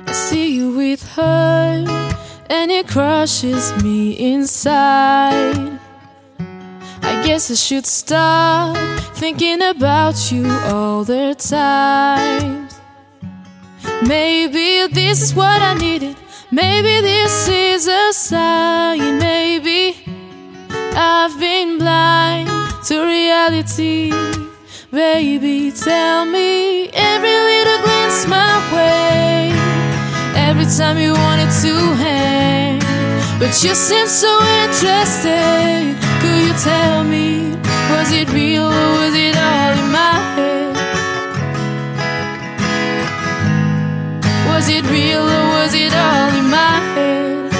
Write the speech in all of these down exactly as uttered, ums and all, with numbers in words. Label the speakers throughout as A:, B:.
A: I see you with her, and it crushes me inside. I guess I should stop thinking about you all the time. Maybe this is what I needed. Maybe this is a sign. Maybe I've been blind to reality. Baby, tell me every little glance my way. Every time you wanted to hang, but you seem so interested. Could you tell me, was it real or was it all in my head? Was it real or was it all in my head?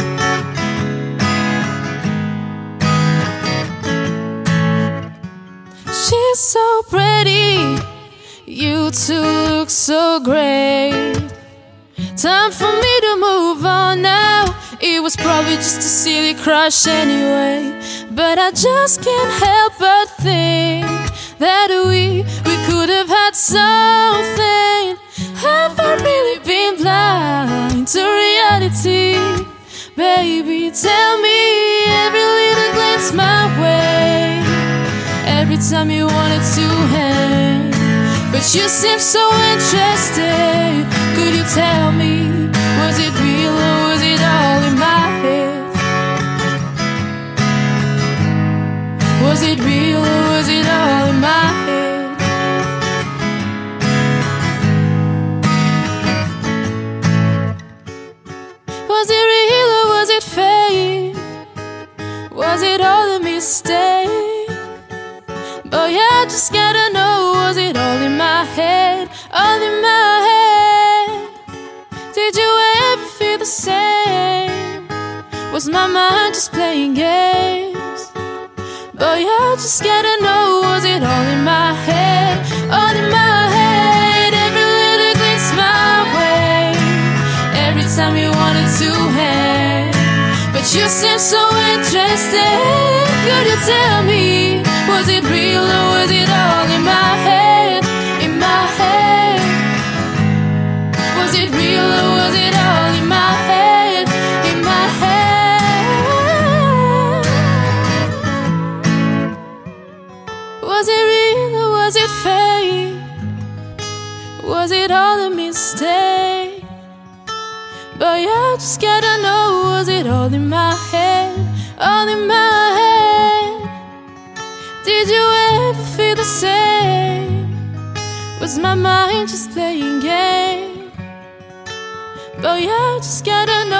A: She's so pretty, you two look so great. Time for me to move on now. It was probably just a silly crush anyway, but I just can't help but think that we, we could have had something. Have I really been blind to reality? Baby, tell me every little glance my way. Every time you wanted to hang, but you seem so interested. Could you tell me, was it real or was it all in my head? Was it real or was it all in my head? Was it real or was it fake? Was it all a mistake? Boy, I just gotta know, was it all in my head? All in my head? Did you ever feel the same? Was my mind just playing games? Boy, I just gotta know, was it all in my head? All in my head? Every little glance my way. Every time you wanted to hang, but you seem so interested. Could you tell me, was it real or was it all in my head? In my head? Was it real or was it all in my head? In my head? Was it real or was it fake? Was it all a mistake? Boy, I just gotta know, was it all in my head? All in my head? Did you ever feel the same? Was my mind just playing games? Boy, I just gotta know.